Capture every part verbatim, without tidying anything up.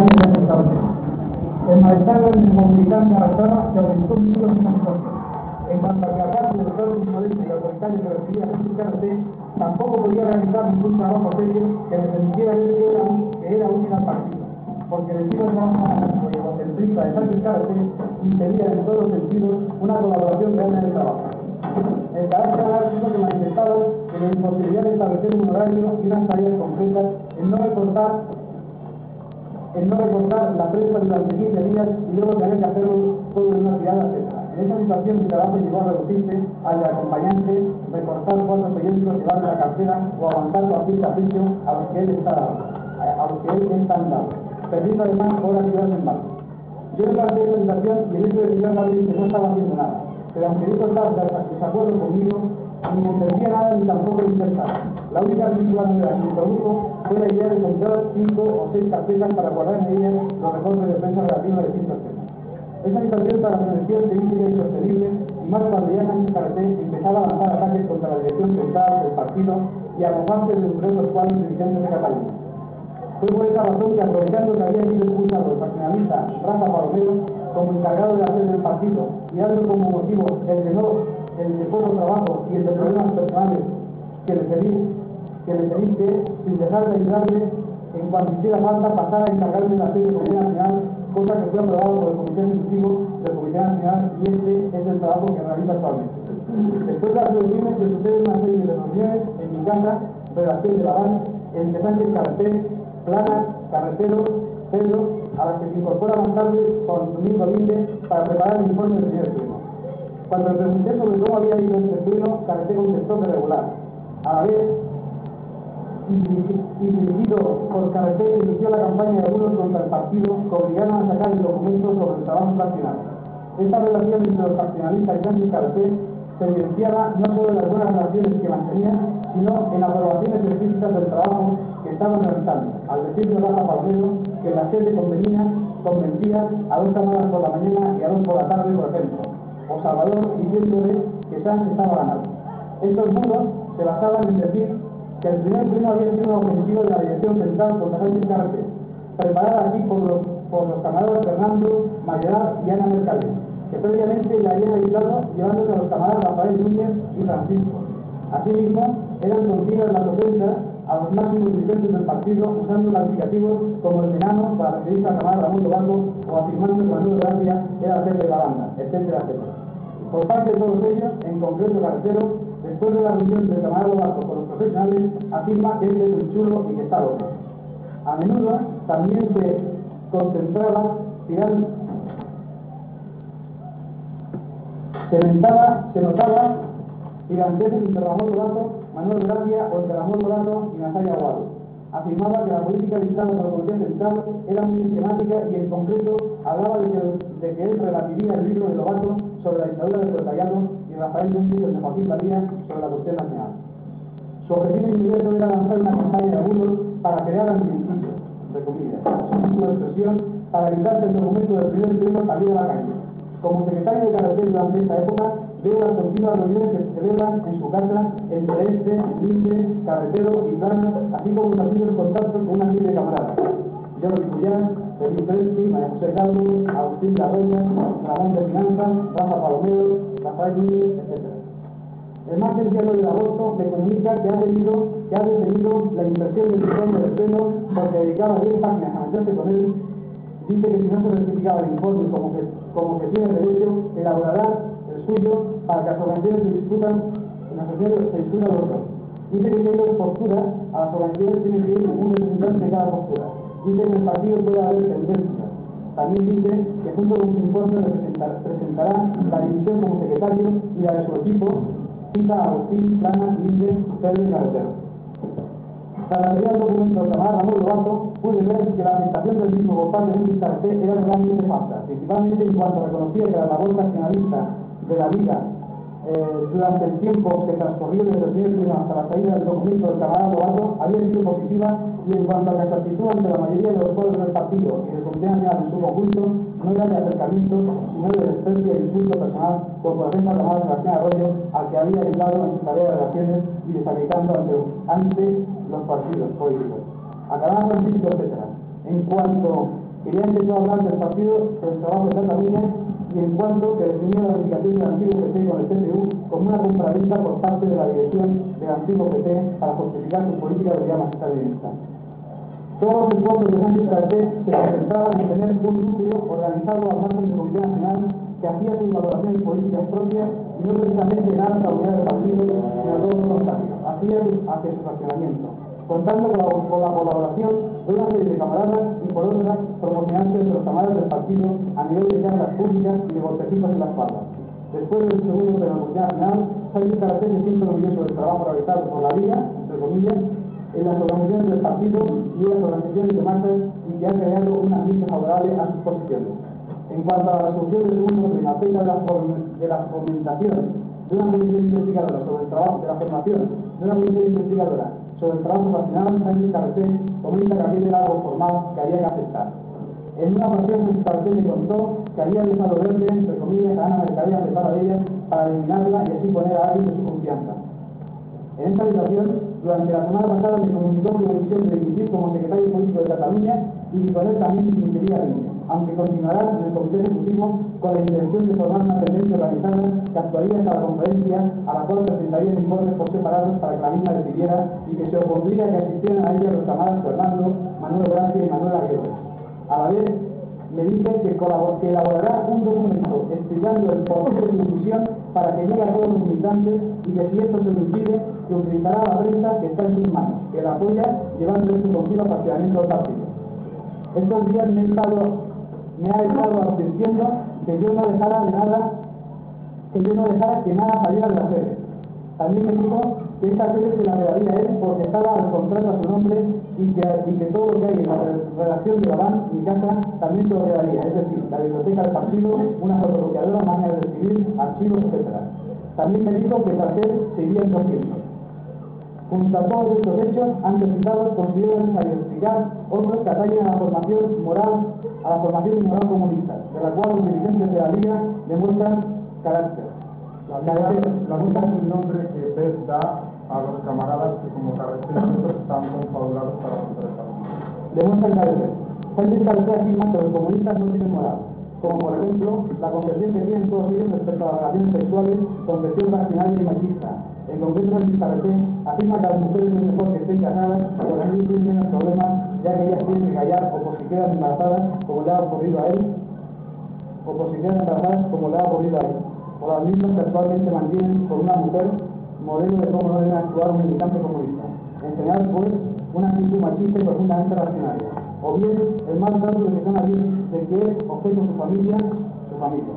responsable. El malestar republicano arrastraba se aumentó mucho en esa situación. En cuanto al fracaso del Estado insolente y autoritario que recibía Jesús Caracé, tampoco podía realizar ningún trabajo serio que le permitiera ver que era, que era útil al partido, porque el estilo democrático y egocentrista de Sánchez Caracé impedía en todos los sentidos una colaboración real en el trabajo. El carácter anárquico que manifestaba en la imposibilidad de establecer un horario y unas tareas concretas, en no recortar en no recortar la prensa durante quince días y luego tener que hacerlo todo en una tirada, etcétera. En esa situación mi trabajo llegó a reducirse al de acompañante, recortar cuatro periódicos, llevarle la cartera o aguantar cualquier capricho a los que él está dado, a los que él está dado, perdiendo además horas y horas en barco. Yo me planteé esa situación y el hecho de que Madrid que no estaba haciendo nada, pero aunque dijo estar de desacuerdo conmigo, ni me entendía nada ni tampoco me interesaba. La única película nueva que introdujo fue la idea de comprar cinco o seis carpetas para guardar en ellas los recortes de prensa relativos a distintos temas. Esa situación para la energía política y sostenible, y más cuando ya Sánchez Caracé empezaba a lanzar ataques contra la dirección central del partido y a mojarse de numerosos cuadros dirigentes de Cataluña. Fue por esa razón que, aprovechando que había sido expulsado el nacionalista Rafa Palomero como encargado de hacer del partido y dando como motivo el de no, el de poco trabajo y el de problemas personales que le pedí, que le pedí que, sin dejar de ayudarle, en cuanto hiciera falta, pasara a encargarme de la sede del Comité Nacional, cosa que fue aprobado por el Comité Ejecutivo del Comité Nacional, y este es el trabajo que realiza actualmente. Después de las reuniones se suceden una serie de reuniones en mi casa, redacción de la B A N, en que Sánchez Caracé, Plana, Carretero, Pedro, a las que se incorpora más tarde con Domingo Linde para preparar el informe del primer pleno. Cuando le pregunté sobre cómo había ido este pleno, Carretero contestó que regular. A la vez, y dirigido por Carretero, inició la campaña de algunos contra el partido que obligaron a sacar el documento sobre el trabajo fraccional. Esta relación entre los fraccionalistas y Sánchez Caracé se evidenciaba no solo en las buenas relaciones que mantenían, sino en las aprobaciones explícitas del trabajo que estaban realizando, al decirle Rafa Palomero que la sede convenía, convencía a dos cámaras por la mañana y a dos por la tarde, por ejemplo, o Salvador diciéndole que Sánchez estaba ganado. Estos muros se basaban en decir que el primer pleno había sido un objetivo de la dirección central contra Sánchez Caracé, preparada así por los, por los camaradas Fernando, Mayoral y Ana Mercader, que previamente le habían ayudado llevándose a los camaradas Rafael Núñez y Francisco. Asimismo, eran continuas las ofensas a los máximos dirigentes del partido, usando calificativos como el enano para referirse a camarada Ramón Lobato o afirmando que Manuel Gracia era el jefe de la banda, etcétera, etcétera. Por parte de todos ellos, en concreto Carretero, después de la reunión del camarada Lobato con los profesionales, afirma que él es un chulo y que está loco. A menudo también se concentraba, tirando, se notaba, se notaba giganteses entre Ramón Lobato, Manuel Gracia o entre Ramón Lobato y Natalia Aguado. Afirmaba que la política dictada por la Comisión Central era muy sistemática y en concreto hablaba de que, de que él relativiza el libro de Lobato sobre la dictadura del proletariado y Rafael Núñez el de Joaquín Badía sobre la cuestión nacional. Su objetivo inmediato era lanzar una campaña de algunos para crear antidisturbio, de comillas, su expresión, para evitar que el documento del primer pleno saliera a la calle. Como secretario de Carretero durante esta época, veo las continuas reuniones que se celebran en su casa entre este, Linde, Carretero y Plana, así como establecidos contactos con una serie de camaradas. Jordi Puyán, Felipe Presti, María José Carlos, Agustín Garroña, Ramón de Finanzas, Rafa Palomero, Rafael Núñez, etcétera. El más cercano de agosto me comunica que ha tenido, que ha detenido la inversión del informe del pleno porque dedicaba diez páginas a meterse con él. Dice que si no se rectificaba el informe como que, como que tiene derecho, elaborará el suyo para que las organizaciones se discutan, las organizaciones se discutan los otros. Dice que si hay dos posturas, a las organizaciones tienen que ir un representante de cada postura. Dice que en el partido puede haber tendencias. También dice que junto con su informe presentar, presentará la división como secretario y la de su equipo, cita a Agustín, Plana, Linde, Pedro y Carretero. Para leer el documento del camarada Ramón Lobato, pude ver que la aceptación del mismo por parte de Sánchez Caracé era realmente falsa, principalmente en cuanto reconocía que la labor nacionalista de la Liga eh, durante el tiempo que transcurrió desde el primer pleno hasta la salida del documento del camarada Lobato había sido positiva, y en cuanto a la exactitud ante la mayoría de los cuadros del partido y del Comité Nacional en su conjunto, no era de acercamiento, sino de desprecio e insulto personal, como por ejemplo la camarada Sebastián Arroyo, al que había ayudado en su tarea de relaciones y desacreditando ante, ante los partidos políticos. A Canadá Francisco, etcétera. En cuanto Quería empezar a hablar del partido del trabajo de Cataluña y en cuanto que definía la unificación del antiguo P T con el C T U como una compraventa por parte de la dirección del antiguo P T para justificar su política de llama estalinista. Todos los esfuerzos de Sánchez Carreté se concentraban en tener un núcleo organizado al margen del Comité Nacional que hacía sus valoraciones políticas propias y no precisamente nada la unidad del partido, sino todo lo contrario, hacía hacia su fraccionamiento, contando con la, con la colaboración de una serie de camaradas y por otra promocionarse entre los camaradas del partido a nivel de charlas públicas y de golpecitos en las espaldas. Después del segundo de la Comunidad Nacional, Sánchez Carreté se siente orgulloso del trabajo realizado por la Liga, entre comillas, en las organizaciones del partido y en las organizaciones de masas y que ha creado un ambiente favorable a sus posiciones. En cuanto a la resolución del segundo de la fecha de la, de la fomentación de una comisión investigadora sobre el trabajo de la formación de una comisión investigadora sobre el trabajo nacional, Sánchez Carreté comenta que aquello era algo formal que había que aceptar. En una ocasión, Sánchez Carreté le contó que había dejado verde, entre comillas, a Ana Mercader de Paradella para eliminarla y así poner a alguien de su confianza. En esta situación, durante la semana pasada me comunicó su decisión de dimitir como secretario político de Cataluña y disponer también de su integridad línea, aunque continuará en el comité ejecutivo con la intención de formar una tendencia organizada que actuaría hasta la conferencia a la cual presentaría informes por separados para que la misma decidiera y que se opondría a que asistieran a ella los camaradas Fernando, Manuel Gracia y Manuel Aguirre. A la vez, me dice que, que elaborará un documento explicando el porqué de su inclusión para que llegue a todos los militantes y que si esto se lo impide, que utilizará la prensa que está en sus manos, que la apoya llevando su consigo al parcialamiento del partido. Estos días me, he estado, me ha estado advirtiendo que yo no dejara de nada, que yo no dejara que nada saliera de la sede. También me dijo que esta sede se la quedaría él porque estaba al contrato a su nombre y que, y que todo lo que hay en la redacción de la van, mi casa, también se lo quedaría, es decir, la biblioteca del partido, una fotocopiadora, máquina de escribir, archivos, etcétera. También me dijo que tras él seguía en doscientos. Junto a todos estos hechos, antes citados, considero necesario explicar otros que atañen a la formación moral, a la formación y moral comunista, de la cual los dirigentes de la Liga demuestran carácter. La Liga, la Liga es un nombre que P E S da a los camaradas que como Carreté están confabulados para romper el partido. Demuestran carácter. Sánchez Carreté afirma que los comunistas no tienen moral, como por ejemplo la concepción que tienen todos ellos respecto a las relaciones sexuales, concepción racional y machista. En concreto, Sánchez Carreté afirma que las mujeres es mejor que estén casadas porque así tienen menos problemas, ya que ellas tienen que callar o por si quedan embarazadas, como le ha ocurrido a él, o por si quedan embarazadas, como le ha ocurrido a él, o las mismas que actualmente mantienen por una mujer modelo de cómo no debe actuar un militante comunista. En general, pues, una actitud machista y profundamente racional. O bien, el más caso de que son alguien de que es objeto su familia, su familia.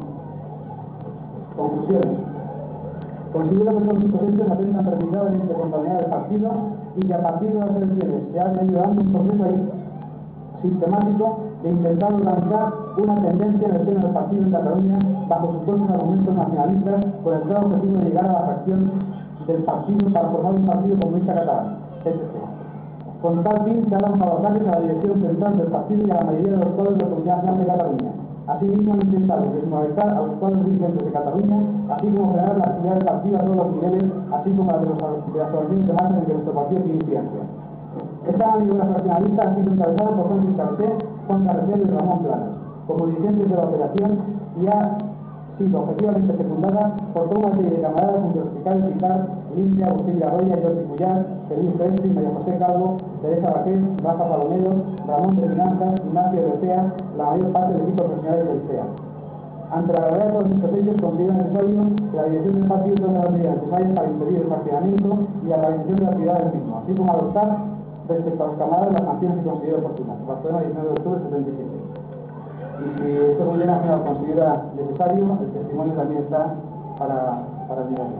Conclusiones. Considero que todos estos hechos atentan precisamente contra la unidad del partido y que a partir de las elecciones se ha venido dando un proceso ahí sistemático de intentar organizar una tendencia en el seno del partido en Cataluña bajo supuestos argumentos nacionalistas con el claro objetivo de llegar a la fracción del partido para formar un partido comunista catalán, etcétera. Con tal fin se han lanzado ataques a la dirección central del partido y a la mayoría de los cuadros de la Comunidad Nacional de Cataluña. Asimismo han intentado desmoralizar a los cuadros dirigentes de Cataluña, así como frenar la actividad del partido a todos los niveles, así como la de, los, de las organizaciones de masa en que nuestro partido tiene incidencia. Esta maniobra nacionalista ha sido encabezada por Sánchez Carreté, Juan Carreter y Ramón Planas, como dirigentes de la operación, y ha sido objetivamente secundada por toda una serie de camaradas entre los que cabe citar Limpia, Agustín Arroya, Jordi Cuyar, Feliz Frenzi, María José Calvo, Teresa Raquel, Rafa Palomero, Ramón de Finanzas, Ignacio de Ocea, la mayor parte del equipo profesional del C E A. Ante la gravedad de todos estos hechos, considero necesario que la dirección del partido tome las medidas necesarias para impedir el fraccionamiento y la realización de la actividad del mismo, así como adoptar respecto a los camaradas las sanciones que considero oportunas. Barcelona, diecinueve de octubre de setenta y siete. Y si esto muy bien lo considera necesario, el testimonio también está para, para mirarlo.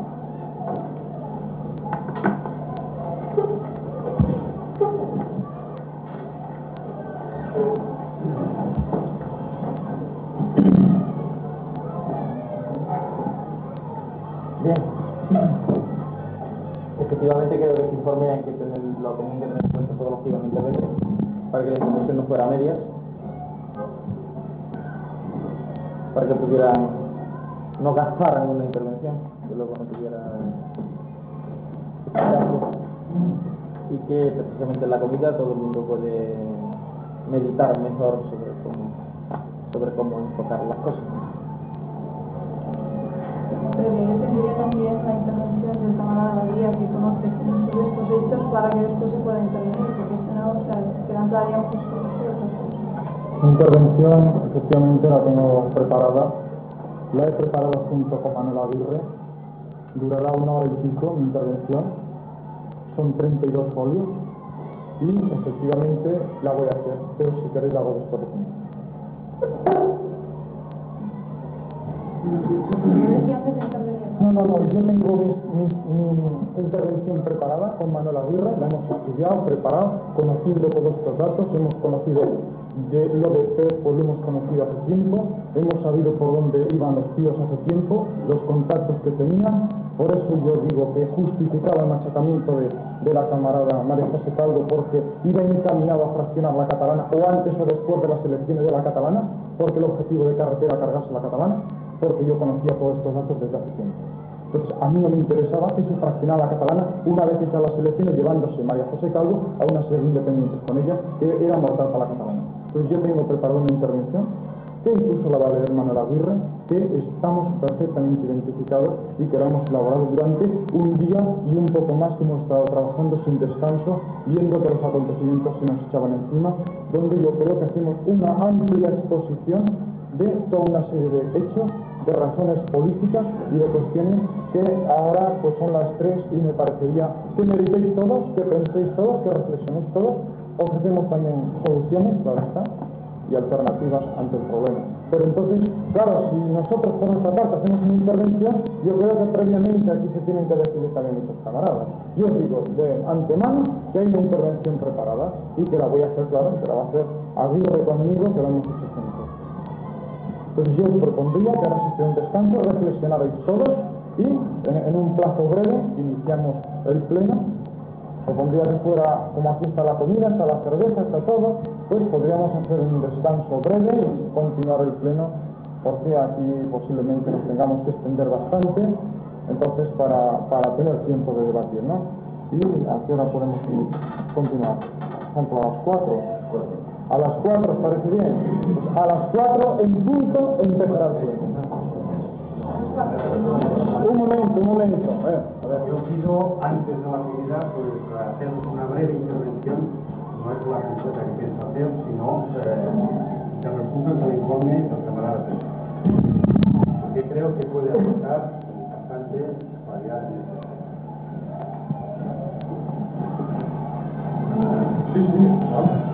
Bien. Efectivamente creo que este informe hay que tener, lo tenían que tener en cuenta todos los que iban a intervenir para que la información no fuera a medias, para que pudieran no gastar en una intervención, que luego no tuviera y que precisamente en la comida todo el mundo puede meditar mejor sobre cómo, sobre cómo enfocar las cosas. Pero yo tendría también la intervención del camarada Guía que conoce muchos de estos hechos para que después se pueda intervenir, porque si no, o sea, quedan todavía muchas cosas por otras cosas. Mi intervención, efectivamente, la tengo preparada. La he preparado junto con Manuel Aguirre. Durará una hora y pico mi intervención. Son treinta y dos folios. Y, efectivamente, la voy a hacer. Pero si queréis la hago después de comer. No, no, no, yo tengo mi, mi, mi intervención preparada con Manuel Aguirre, la hemos estudiado, preparado, conocido todos estos datos, hemos conocido de lo de P E P, pues lo hemos conocido hace tiempo, hemos sabido por dónde iban los tíos hace tiempo, los contactos que tenían, por eso yo digo que justificaba el machacamiento de, de la camarada María José Calvo, porque iba encaminado a fraccionar la catalana, o antes o después de las elecciones de la catalana, porque el objetivo de Carretera era cargarse la catalana, porque yo conocía todos estos datos desde hace tiempo. Entonces, a mí no me interesaba que se fraccionara la catalana una vez hechas las elecciones, llevándose María José Calvo a unas independientes con ella, que era mortal para la catalana. Entonces, yo tengo preparado una intervención, que incluso la va a leer Manuel Aguirre, que estamos perfectamente identificados y que la hemos elaborado durante un día y un poco más que hemos estado trabajando sin descanso, viendo que los acontecimientos se nos echaban encima, donde yo creo que hacemos una amplia exposición de toda una serie de hechos, de razones políticas y de cuestiones que ahora pues son las tres y me parecería que meditéis todos, que penséis todos, que reflexionéis todos. Ofrecemos también soluciones, claro está, y alternativas ante el problema. Pero entonces, claro, si nosotros por nuestra parte hacemos una intervención, yo creo que previamente aquí se tienen que decidir también muchos camaradas. Yo digo de antemano que hay una intervención preparada y que la voy a hacer, claro, que la va a hacer Aguirre conmigo, que la hemos hecho juntos. Pues yo os propondría que ahora se un descanso, reflexionarais todos y en, en un plazo breve iniciamos el pleno. Propondría que fuera, como aquí está la comida, está la cerveza, está todo, pues podríamos hacer un descanso breve y continuar el pleno, porque aquí posiblemente nos tengamos que extender bastante, entonces para, para tener tiempo de debatir, ¿no? Y a qué hora podemos continuar. Por ejemplo, a las cuatro. A las cuatro, ¿os parece bien? Pues a las cuatro en punto empezará el pleno. Un momento, un momento. A ver, a ver. Yo pido, antes de la actividad, pues hacer una breve intervención. No es la completa que pienso hacer, sino eh, que recupen el informe del camarada Pedro. Porque creo que puede aportar bastante variedad en este tema. Sí, sí, ¿no?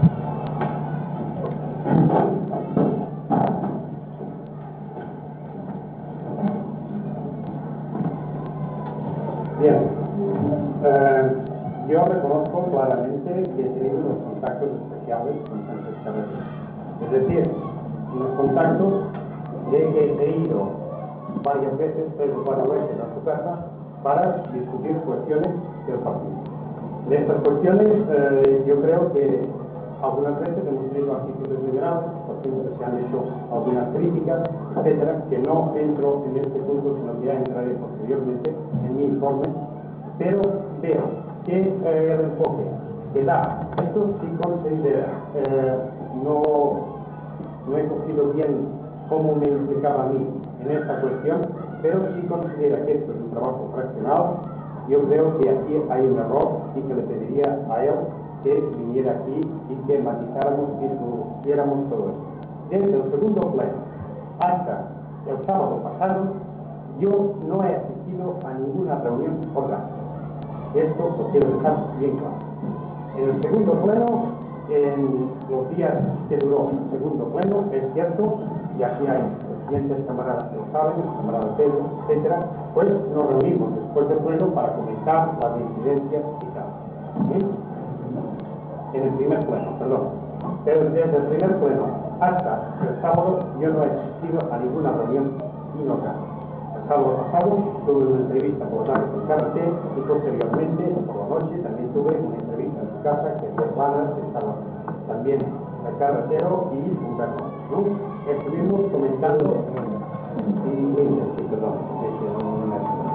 Bien, eh, yo reconozco claramente que he tenido unos contactos especiales con Sánchez Carretera. Es decir, unos contactos de que he ido varias veces, tres o cuatro veces a su casa para discutir cuestiones del partido. De estas cuestiones, eh, yo creo que algunas veces hemos tenido actitudes liberadas, por ejemplo, se han hecho algunas críticas, etcétera, que no entro en este punto, sino que ya entraré posteriormente en mi informe, pero veo que eh, el enfoque que da, esto sí considera, eh, no, no he cogido bien cómo me implicaba a mí en esta cuestión, pero sí considera que esto es un trabajo fraccionado. Yo creo que aquí hay un error y que le pediría a él que viniera aquí y que matizáramos y viéramos todo esto. Desde el segundo pleno hasta el sábado pasado, yo no he asistido a ninguna reunión orgánica. Esto lo quiero dejar bien claro. En el segundo pleno, en los días que duró el segundo pleno, es cierto, y aquí hay presidentes, camaradas que lo saben, camaradas Pedro, etcétera, pues nos reunimos después del pleno para comentar las incidencias y tal. ¿Sí? En el primer pleno, perdón. Pero desde el primer pleno hasta el sábado yo no he asistido a ninguna reunión inorgánica. El sábado pasado tuve una entrevista por la con Carretera y posteriormente, por la noche, también tuve una entrevista en su casa que es hermana, que estaba también el Carretero y un perro, ¿no? Estuvimos comentando y, y, sí, perdón, sí, sí, no, no, no,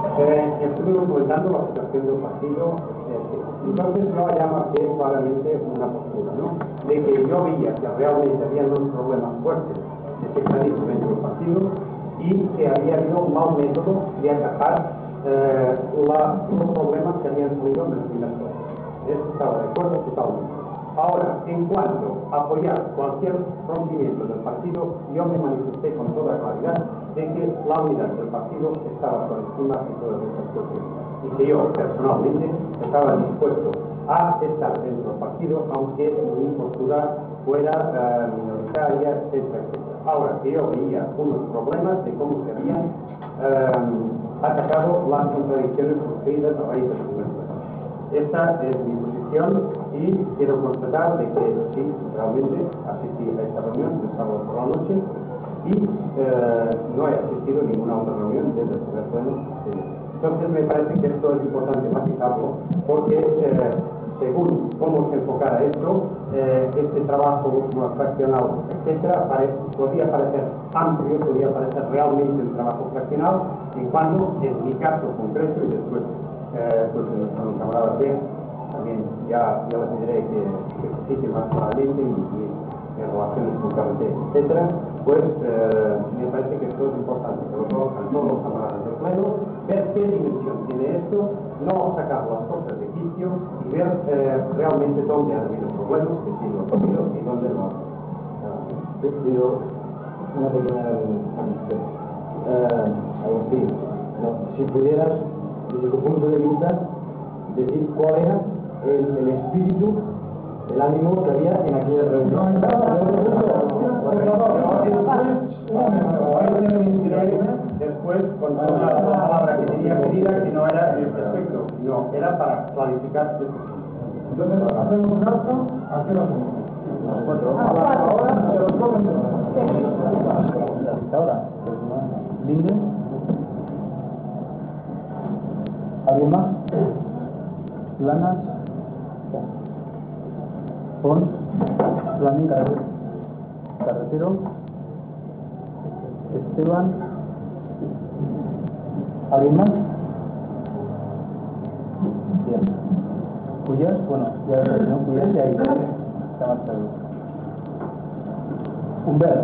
Eh, estuvimos comentando la situación del partido, eh, entonces yo ya marqué claramente una postura, ¿no? De que yo veía que realmente había unos problemas fuertes de sectarismo dentro del partido y que había habido un mal método de atajar eh, la, los problemas que habían salido en el primer turno. Eso estaba de acuerdo totalmente. Ahora, en cuanto a apoyar cualquier rompimiento del partido, yo me manifesté con toda claridad de que la unidad del partido estaba por encima de todas estas cuestiones y que yo personalmente estaba dispuesto a estar dentro del partido aunque mi postura fuera eh, minoritaria, etcétera, etcétera. Ahora que yo veía unos problemas de cómo se habían eh, atacado las contradicciones surgidas a raíz de la universidad. Esta es mi posición y quiero constatar de que sí, realmente asistí a esta reunión el sábado por la noche y eh, no he asistido a ninguna otra reunión desde el primer pleno. Entonces me parece que esto es importante matizarlo porque eh, según cómo se enfocara esto, eh, este trabajo fraccional, etcétera, pare, podría parecer amplio, podría parecer realmente un trabajo fraccional, en cuanto en mi caso concreto y después eh, pues con el camarada B también ya, ya les diré que, que existe más claramente y, y en relaciones con K B T, etcétera, pues eh, me parece que esto es importante, sobre todo a todos los camaradas del pleno, ver qué dimensión tiene esto, no sacar las cosas de quicio y ver eh, realmente dónde han habido problemas, que sí lo han habido y dónde no. Yo pido una pequeña amistad. Uh, Agustín, no, si pudieras, desde tu punto de vista, decir cuál era el, el espíritu, el ánimo que había en aquella reunión. Después, con toda la palabra que tenía pedida, que no era en este aspecto, no, era para clarificar este aspecto. Entonces, hacemos un acto, hacemos ahora, ¿Linde? ¿Alguien más? ¿Planas? ¿Pon? ¿Planín? ¿Carretero? ¿Esteban? ¿Alguien más? Bien. ¿Cuyas? Bueno, ya no Cuyas, ya ahí está marchado. Humberto.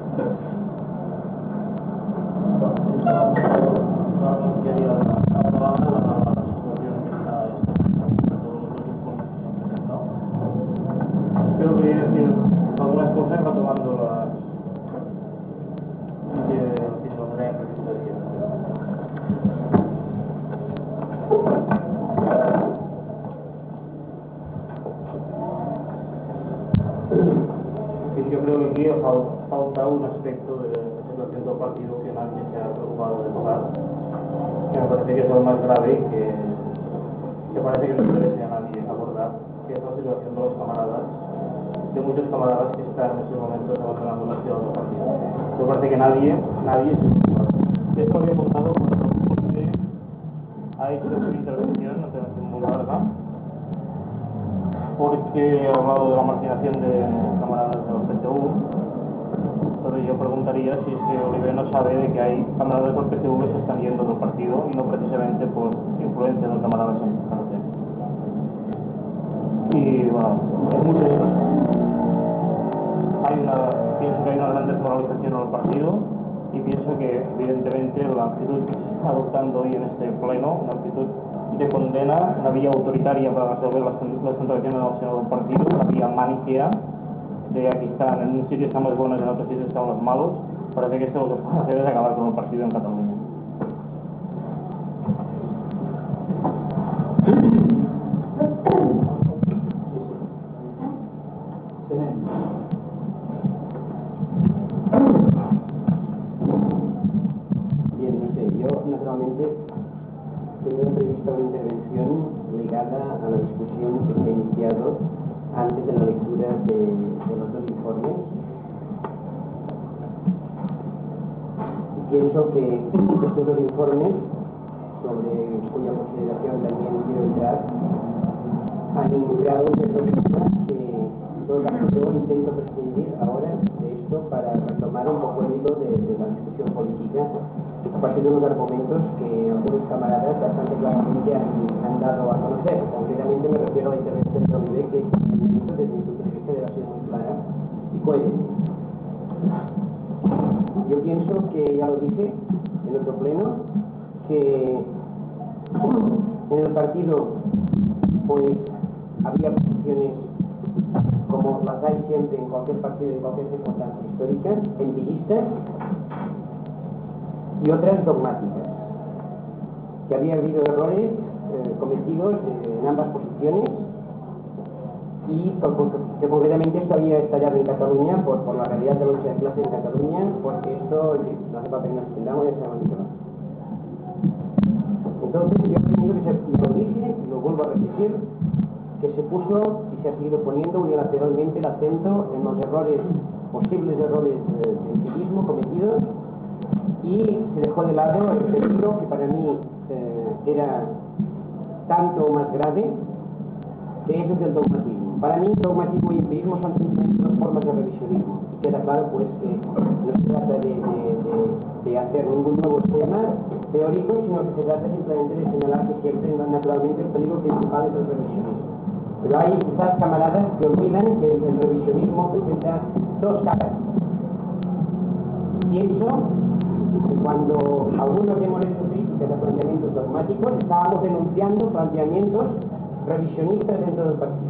Creo que decir algunas cosas retomando las que nos traen yo creo que aquí falta un aspecto de la situación del partido que nadie se ha preocupado de tocar, que me parece que es lo más grave y que, que parece que no interesa a nadie abordar, que es la situación de los camaradas, de muchos camaradas que están en estos momentos abandonando la ciudad del partido. Me parece que nadie, nadie se preocupa. Esto lo había contado cuando José ha hecho su intervención, no tengo que ser muy larga, porque ha hablado de la marginación de camaradas de los P T U. Entonces yo preguntaría si es que Oliver no sabe de que hay camaradas del P T U que se están yendo del partido y no precisamente por influencia de los camaradas en K B T. Y bueno, es mucho eso. Hay una, pienso que hay una gran desmoralización en el partido y pienso que evidentemente la actitud que se está adoptando hoy en este pleno, una actitud de condena, una vía autoritaria para resolver las, las contradicciones del seno del partido, una vía maniquea de aquí están, en un sitio estamos buenos y en otro sitio estamos malos. Parece que esto lo que puede hacer es acabar con el partido en Cataluña. Bien, no sé, yo naturalmente tenía prevista una intervención ligada a la discusión que se ha iniciado antes de la lectura de, de los dos informes. Y pienso que estos dos informes, sobre cuya consideración también quiero entrar, han involucrado ciertos temas que en todo caso yo intento prescindir ahora de esto para retomar un poco el hilo de, de la discusión política partir de unos argumentos que algunos camaradas bastante claramente han, han dado a conocer. Concretamente me refiero a la intervención de Oliver, que desde mi punto de vista debe ser muy clara y coherente. Yo pienso que, ya lo dije en otro pleno, que en el partido pues había posiciones como las hay siempre en cualquier partido de cualquier circunstancia histórica, empiristas y otras dogmáticas, que había habido errores eh, cometidos eh, en ambas posiciones y que concretamente esto había estallado en Cataluña por, por la realidad de la lucha de clase en Cataluña, porque esto no hace falta que nos entendamos, ya sabemos que no. Entonces yo pienso que se lo dije y lo vuelvo a repetir, que se puso y se ha seguido poniendo unilateralmente el acento en los errores, posibles errores de, de empirismo cometidos, y se dejó de lado el peligro que para mí eh, era tanto o más grave, que eso es el dogmatismo. Para mí, dogmatismo y empirismo son simplemente dos formas de revisionismo. Y queda claro pues que no se trata de, de, de, de hacer ningún nuevo esquema teórico, sino que se trata simplemente de señalar que siempre naturalmente el peligro principal es el revisionismo. Pero hay quizás camaradas que olvidan que el revisionismo presenta dos caras. Pienso que cuando algunos hemos hecho críticas a planteamientos dogmáticos, estábamos denunciando planteamientos revisionistas dentro del partido.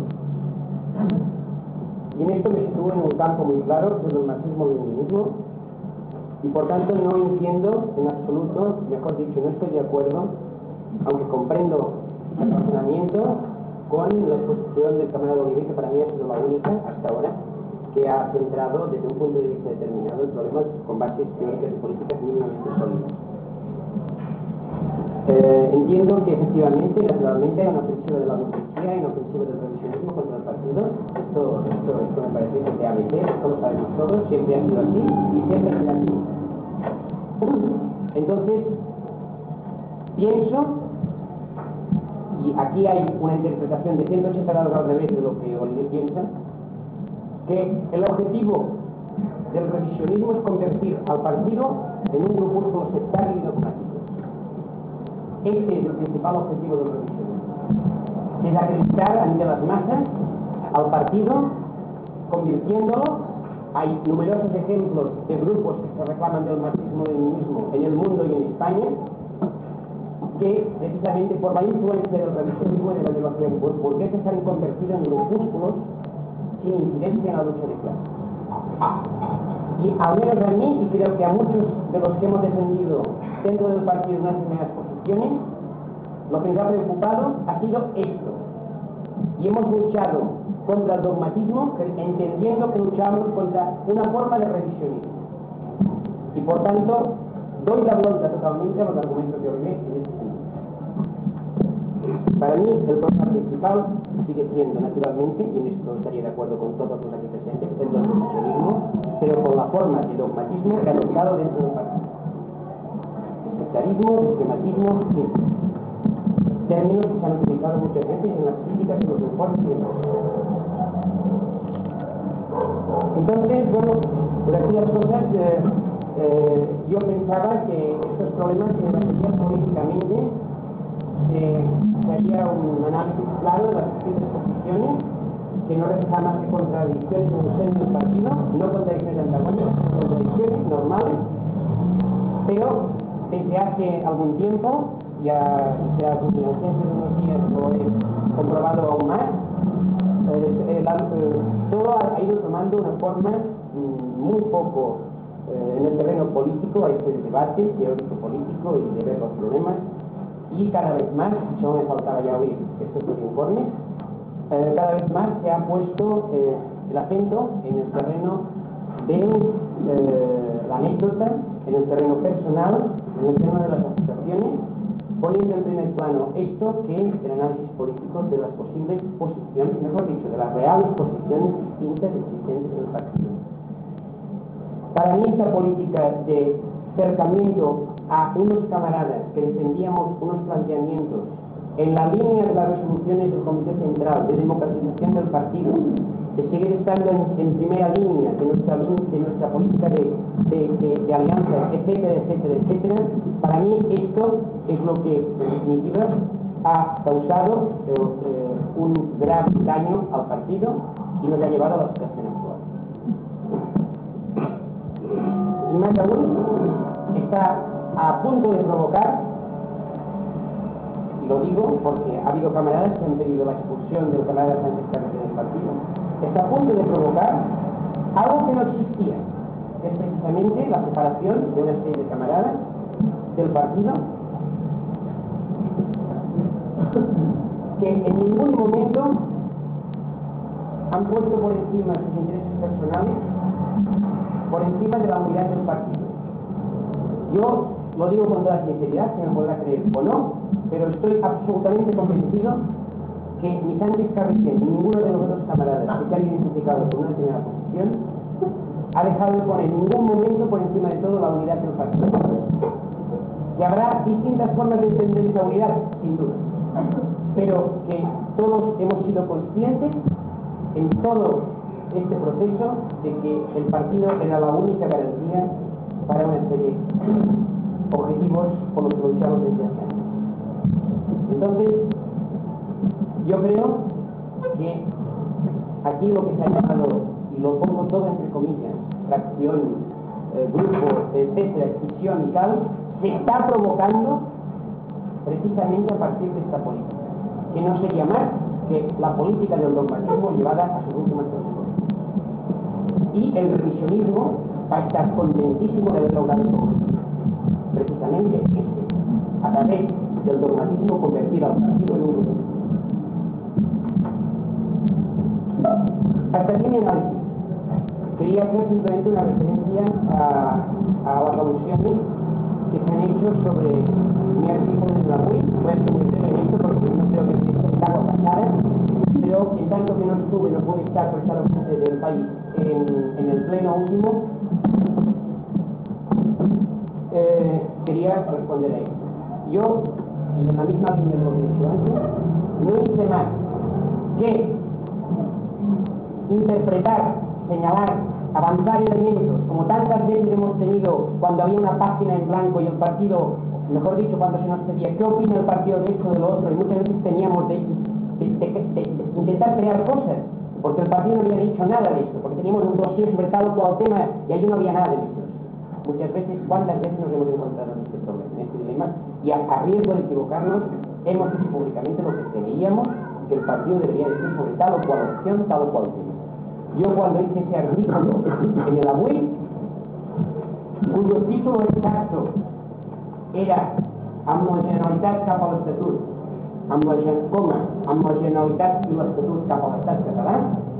Y en esto me sitúo en un campo muy claro sobre el marxismo-leninismo, y por tanto no entiendo en absoluto, mejor dicho, no estoy de acuerdo, aunque comprendo el razonamiento, con la exposición del camarada Oliver, que para mí ha sido la única hasta ahora que ha centrado desde un punto de vista determinado el problema con bases teóricas y políticas mínimamente sólidas. Eh, entiendo que efectivamente, naturalmente, hay una ofensiva de la burguesía y una ofensiva del revisionismo contra el partido. Esto, esto, esto me parece que es A B C, esto lo sabemos todos, siempre ha sido así y siempre será así. Entonces, pienso, y aquí hay una interpretación de ciento ochenta grados al revés de lo que Oliver piensa, que el objetivo del revisionismo es convertir al partido en un grupúsculo sectario y dogmático. Este es el principal objetivo del revisionismo. Desacreditar ante las masas al partido, convirtiéndolo. Hay numerosos ejemplos de grupos que se reclaman del marxismo-leninismo en el mundo y en España, que precisamente por la influencia del revisionismo y de la ideología burguesa se han convertido en grupúsculos sin incidencia en la lucha de clase. Y al menos a mí, y creo que a muchos de los que hemos defendido dentro del partido unas primeras posiciones, lo que nos ha preocupado ha sido esto. Y hemos luchado contra el dogmatismo, entendiendo que luchamos contra una forma de revisionismo. Y por tanto, doy la vuelta totalmente a los argumentos de Oliver en este sentido. Para mí, el problema principal sigue siendo, naturalmente, y en esto estaría de acuerdo con todos los aquí presentes, el del revisionismo, pero con la forma de dogmatismo que ha adoptado dentro del partido. Sectarismo, sistematismo, sí. Términos que se han utilizado muchas veces en las críticas y los informes y demás. Entonces, bueno, por aquellas cosas, eh, eh, yo pensaba que estos problemas se resolvían políticamente, eh, sería un análisis claro de las distintas posiciones, que no refleja más que contradicciones en el seno del partido, no contradicciones antagónicas, contradicciones normales, pero desde hace algún tiempo, ya sea con la ausencia de unos días lo he comprobado aún más, eh, eh, la, eh, todo ha ido tomando una forma mm, muy poco eh, en el terreno político, hay este debate teórico político y de ver los problemas, y cada vez más, solo me faltaba ya oír estos dos informes, eh, cada vez más se ha puesto eh, el acento en el terreno de eh, la anécdota, en el terreno personal, en el terreno de las asociaciones, poniendo en primer plano esto que es el análisis político de las posibles posiciones, mejor dicho, de las reales posiciones distintas existentes en el partido. Para mí esta política de acercamiento a unos camaradas que defendíamos unos planteamientos en la línea de las resoluciones del Comité Central de democratización del partido de seguir estando en, en primera línea de nuestra, de nuestra política de, de, de, de alianzas, etcétera, etcétera, etcétera, para mí esto es lo que, en definitiva, ha causado eh, un grave daño al partido y nos ha llevado a la situación actual. Y más aún, está a punto de provocar, y lo digo porque ha habido camaradas que han pedido la expulsión del camarada Sánchez Carreter del partido, está a punto de provocar algo que no existía, que es precisamente la separación de una serie de camaradas del partido que en ningún momento han puesto por encima sus intereses personales por encima de la unidad del partido. Yo lo digo con toda sinceridad, se me podrá creer o no, pero estoy absolutamente convencido que ni Sánchez Carreter ni ninguno de los otros camaradas que se han identificado con una determinada posición ha dejado de poner en ningún momento por encima de todo la unidad del partido. Y habrá distintas formas de entender esa unidad, sin duda, pero que todos hemos sido conscientes en todo este proceso de que el partido era la única garantía para una serie de objetivos con los que luchamos desde hace años. Entonces, yo creo que aquí lo que se ha llamado, y lo pongo todo entre comillas, fracción, eh, grupo, etcétera, escisión y tal, se está provocando precisamente a partir de esta política, que no sería más que la política del dogmatismo llevada a sus últimas consecuencias. Y el revisionismo va a estar contentísimo de haber logrado todo. Precisamente este, a través del dogmatismo convertir al partido en un grupo. Hasta aquí mi análisis. Quería hacer simplemente una referencia a, a las alusiones que se han hecho sobre mi artículo en la web. Voy a hacer muy brevemente porque no creo que sea agua pasada, pero en tanto que no estuve, no pude estar por estar ausente del país en, en el pleno último, eh, quería responder a ello. Yo, en la misma línea de lo que he dicho antes, no hice más que interpretar, señalar, avanzar elementos, como tantas veces hemos tenido cuando había una página en blanco y el partido, mejor dicho, cuando se nos pedía qué opina el partido de esto o de lo otro, y muchas veces teníamos de, de, de, de, de intentar crear cosas, porque el partido no había dicho nada de esto, porque teníamos un dossier sobre tal o cual tema y allí no había nada de esto. Muchas veces, ¿cuántas veces nos hemos encontrado en este problema, en este dilema? Y a, a riesgo de equivocarnos, hemos dicho públicamente lo que creíamos que el partido debería decir sobre tal o cual opción, tal o cual tema. Yo cuando hice ese artículo en el ABUE, cuyo título exacto era amb la Generalitat cap a l'Estatut, amb la, coma, amb la Generalitat i l'Estatut cap a l'Estat català,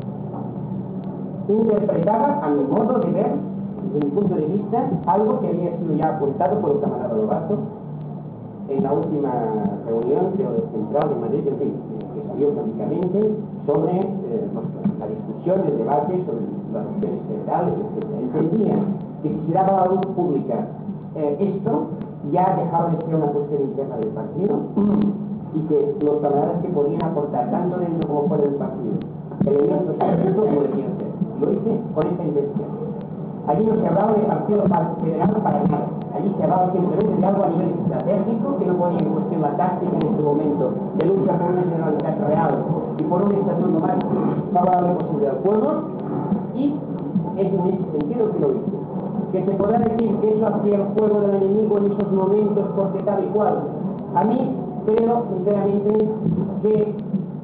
interpretaba a mi modo de ver, desde mi punto de vista, algo que había sido ya apuntado por el camarada Lobato en la última reunión de Central de Madrid, en fin, que salió públicamente sobre eh, la discusión, el debate sobre las opciones federales, etcétera. Entendía que si se daba a la luz pública eh, esto, ya dejaba de ser una cuestión interna del partido y que los camaradas que podían aportar tanto dentro como fuera del partido elementos concretos lo debían hacer. Lo hice con esta intención. Allí no se hablaba de partido federal para nada. Allí se hablaba simplemente de algo a nivel estratégico que no ponía en cuestión la táctica en este momento de lucha por una generalidad real y por un estatuto más favorable posible al pueblo, y es en ese sentido que lo hice. Que se podrá decir que eso hacía el juego del enemigo en esos momentos porque tal y cual. A mí creo sinceramente que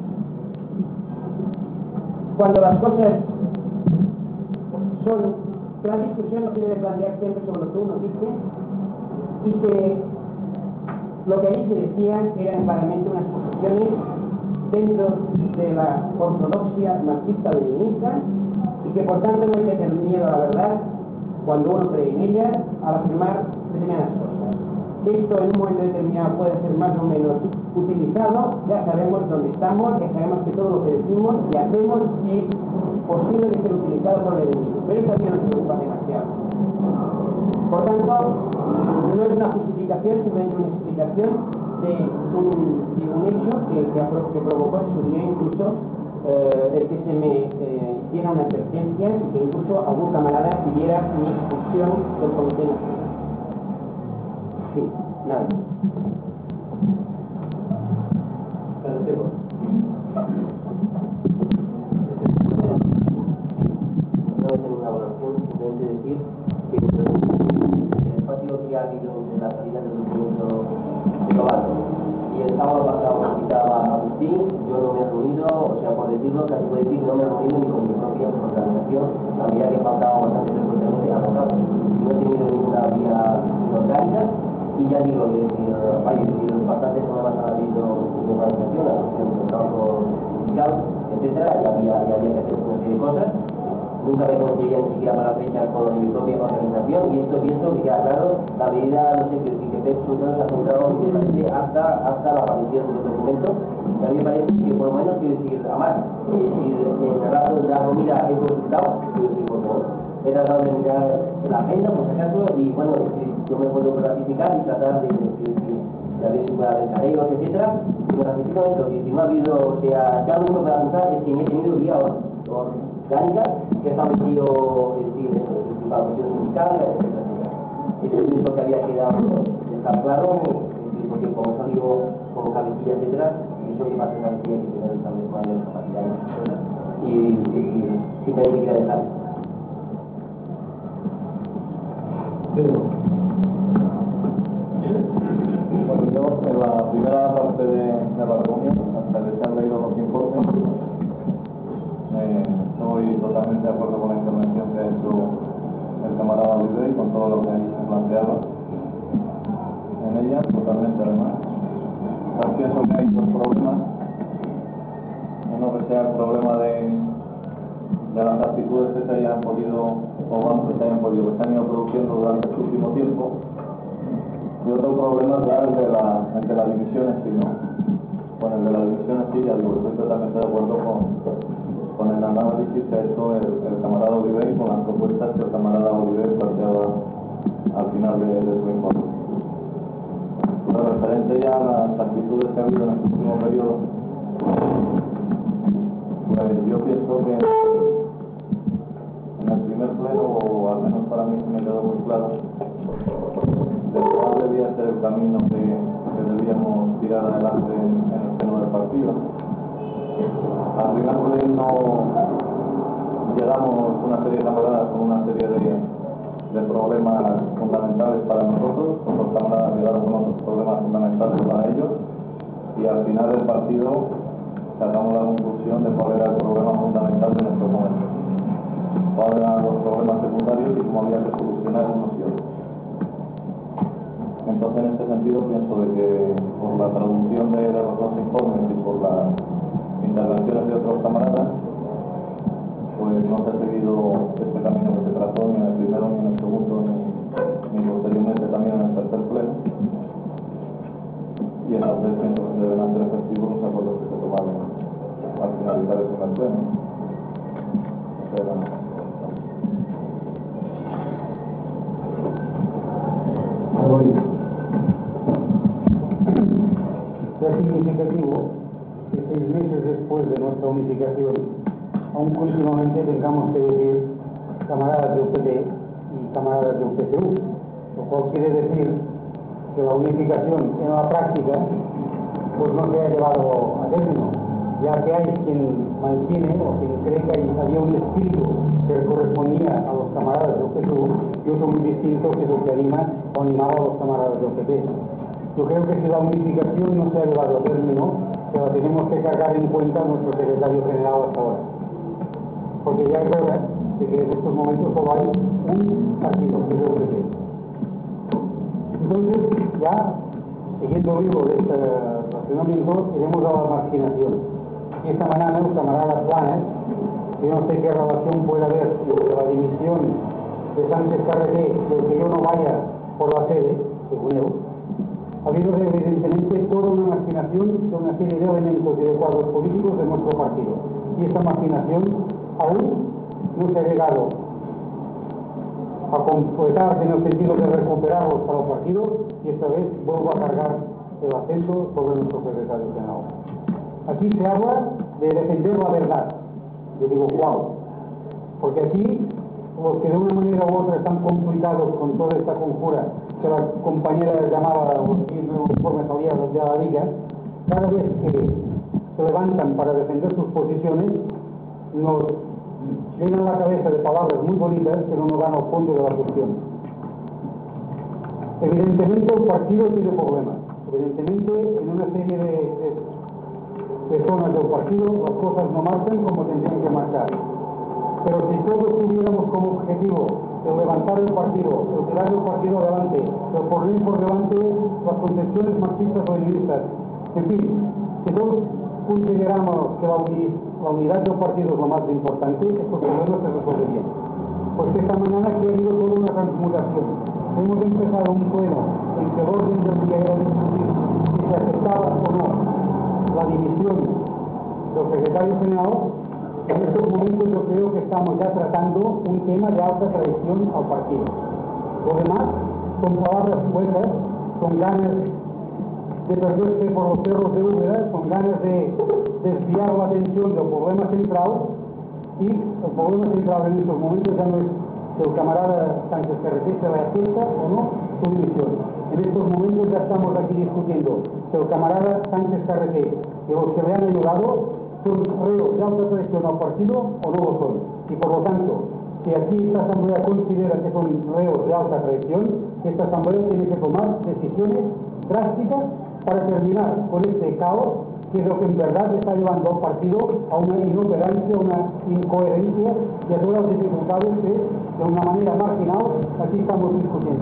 cuando las cosas son, que la discusión no tiene que plantear siempre sobre lo que uno dice, y que lo que ahí se decía eran claramente unas posiciones dentro de la ortodoxia marxista-leninista, y que por tanto no hay que tener miedo a la verdad cuando uno cree en ella al afirmar determinadas cosas. Esto en un momento determinado puede ser más o menos utilizado, ya sabemos dónde estamos, ya sabemos que todo lo que decimos y hacemos es posible de ser utilizado por el enemigo, pero eso también nos preocupa demasiado. Por tanto, no es una justificación, simplemente una explicación de un, de un hecho que, que, que provocó en su día incluso eh, el que se me eh, hiciera una advertencia y que incluso algún camarada pidiera mi expulsión del Comité Nacional. Sí, nada. No tengo una valoración, simplemente decir que el espacio que ha habido en la salida del documento de Lobato y el sábado pasado visitaba a Agustín, yo no me he reunido, o sea, por decirlo, casi puedo decir, no me he reunido ni con mi propia organización, la medida que faltaba bastante frecuentemente a votar. No he tenido ninguna vía orgánica y ya digo, es decir, vaya, bastantes problemas han habido de organización, la cuestión del trabajo sindical, etcétera, y había, y había que hacer una serie de cosas. Nunca me conseguía ni siquiera para la fecha con mi propia organización y esto pienso que queda claro, la medida, no sé, que, que Pep Sultán se ha centrado hasta, hasta la aparición de los documentos y a mí me parece que por lo menos quiero decir, a más, y en el rato de la comida he consultado, quiero decir, por favor, he tratado de mirar la agenda por si acaso y bueno, si yo me puedo ratificar y tratar de, de, de, de ver si puede haber careos, etcétera, y me ratifico esto, y si no ha habido, o sea, ya lo único que va a pensar es que he tenido vía orgánica que está metido en la cuestión sindical, etcétera, etcétera. Eso es lo que había quedado estar claro, porque como salió con cabecilla, etcétera, y eso que va a ser cabecilla que tiene que saber mayores capacidades, y simplemente quería dejar. Bueno, yo en la primera parte de, de la reunión, hasta que se han leído los informes, eh, estoy totalmente de acuerdo con la intervención que ha hecho el camarada Oliver y con todo lo que se planteaba en ella, totalmente además. Yo pienso que hay dos problemas. Uno que sea el problema de, de las actitudes que se hayan podido, o vamos, que se hayan podido, que se han ido produciendo durante este último tiempo, y otro problema ya el de la, el de la división en sí, ¿no? Bueno, el de la división en sí, ya digo, estoy totalmente de acuerdo con, con el análisis que ha hecho el, el camarada Oliver y con las propuestas que el camarada Oliver planteaba al final de, de su informe. Pero referente ya a las actitudes que ha habido en este último periodo, pues yo pienso que en el primer pleno, o al menos para mí se me quedó muy claro, de cuál debía ser el camino que, que debíamos tirar adelante en, en el seno del partido. Al final pues no llegamos una serie de camaradas con una serie de, de problemas fundamentales para nosotros, otros camaradas llegaron con otros problemas fundamentales para ellos, y al final del partido sacamos la conclusión de cuál era el problema fundamental de nuestro momento, cuáles eran los problemas secundarios y cómo había que solucionar unos y otros. Entonces, en este sentido, pienso de que por la traducción de, de los dos informes y por las intervenciones de otros camaradas, pues no se ha seguido este camino que se trazó ni en el primero, ni en el segundo, ni, ni posteriormente también en el tercer pleno. Y entonces pienso que se deben hacer efectivos los acuerdos que se tomaron al finalizar el primer pleno. Entonces, Es significativo que seis meses después de nuestra unificación, aún continuamente tengamos que decir camaradas de U P T y camaradas de U P C U, lo cual quiere decir que la unificación en la práctica pues no se ha llevado a término, ya que hay quien mantiene o quien cree que había un espíritu que correspondía a los camaradas de U P C U y otro muy distinto que es lo que anima o animaba a los camaradas de U P T. Yo creo que si la unificación no se ha llevado a término, se la tenemos que cargar en cuenta a nuestro secretario general hasta ahora. Porque ya es hora de que en estos momentos solo hay un partido, que es el U P T. Entonces, ya, siguiendo vivo de este racionamiento, iremos a la marginación. Y esta mañana los camaradas planes, yo no sé qué relación puede haber entre la dimisión de Sánchez Carreté y el que yo no vaya por la sede, según él. Ha habido evidentemente toda una marginación de una serie de elementos y de cuadros políticos de nuestro partido. Y esta marginación aún no se ha llegado a completar en el sentido de recuperarlos para los partidos, y esta vez vuelvo a cargar el acento sobre nuestro secretario general. Aquí se habla de defender la verdad. Yo digo, wow, porque aquí los que de una manera u otra están complicados con toda esta conjura que la compañera llamaba los informes aliados de la Liga, cada vez que se levantan para defender sus posiciones, nos llenan la cabeza de palabras muy bonitas que no nos van al fondo de la cuestión. Evidentemente el partido tiene problemas. Evidentemente en una serie de, de, de zonas del partido las cosas no marchan como tendrían que marchar. Pero si todos tuviéramos como objetivo el levantar el partido, el tirar el partido adelante, el poner por delante las concepciones marxistas o leninistas, en fin, si todos consideramos que la, uni, la unidad del partido es lo más importante, estos problemas se resolverían. Porque esta mañana aquí ha habido toda una transmutación. Hemos empezado un pleno en que el orden del día era discutir si se aceptaba o no la dimisión del secretario general. En estos momentos yo creo que estamos ya tratando un tema de alta traición al partido. Lo demás son palabras huecas, son ganas de perderse por los cerros de Úbeda, son ganas de desviar la atención del problema central, y el problema central en estos momentos ya no es si el camarada Sánchez Carreté se le acepta o no su dimisión. En estos momentos ya estamos aquí discutiendo si el camarada Sánchez Carreté y los que le han ayudado son reos de alta traición al partido o no lo son. Y por lo tanto, si aquí esta asamblea considera que son reos de alta traición, esta asamblea tiene que tomar decisiones drásticas para terminar con este caos, que es lo que en verdad está llevando al partido a una inoperancia, a una incoherencia y a todas las dificultades que de una manera marginal aquí estamos discutiendo.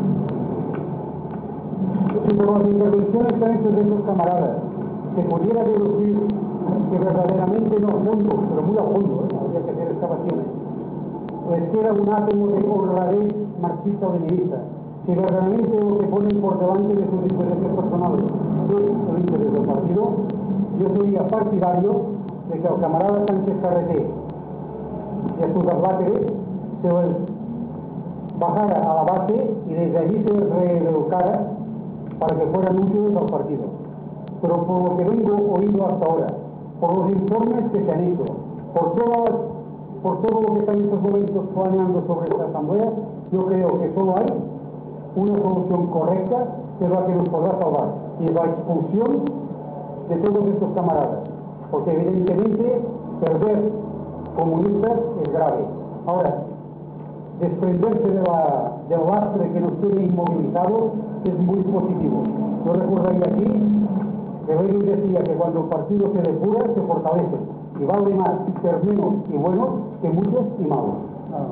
Y por las intervenciones que han hecho de esos camaradas, se pudiera deducir que verdaderamente no a fondo, pero muy a fondo, ¿eh? Habría que hacer excavaciones, les queda un átomo de honradez marxista-leninista, que verdaderamente lo que ponen por delante de sus intereses personales es el interés del partido. Yo sería partidario de que al camarada Sánchez Carreté y a sus adláteres se les bajara a la base y desde allí se les reeducara para que fueran útiles al partido. Pero por lo que vengo oído hasta ahora, por los informes que se han hecho, por, todas, por todo lo que están en estos momentos planeando sobre esta asamblea, yo creo que solo hay una solución correcta que es la que nos podrá salvar, y es la expulsión de todos estos camaradas, porque evidentemente perder comunistas es grave. Ahora, desprenderse de la, del lastre que nos tiene inmovilizados es muy positivo. Yo recordaría aquí que Lenin decía que cuando el partido se depura se fortalece, y vale más ser menos y buenos que muchos y malos. Ah.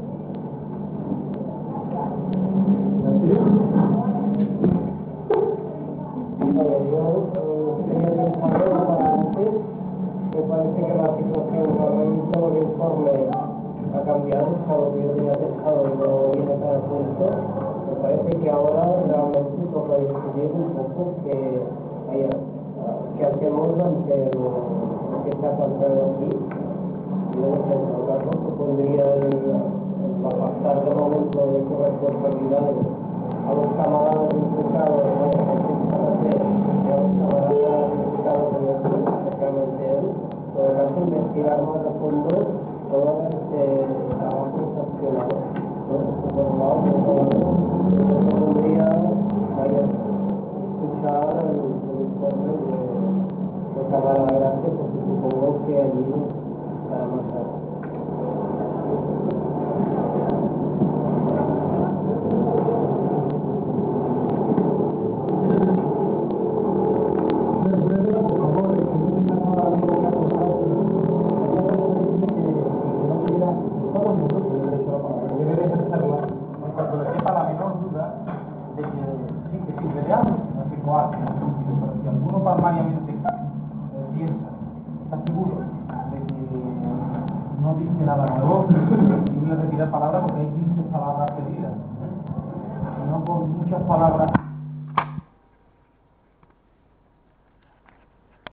Me parece que la situación ahora mismo el informe ha cambiado, algo que yo tenía pensado y no viene tan a punto. Me parece que ahora realmente toca discutir un poco que haya, que hacemos ante lo, lo que está pasando aquí. Y en ese caso se podría pasar de momento de su responsabilidad a los camaradas implicados en la y a los camaradas implicados en el cercamente él, por el caso investigar más a fondo todo este trabajo sancionado. Entonces, por un lado, yo podría escuchar el informe de camarada Gracia, porque supongo que allí estará más tarde. Palabras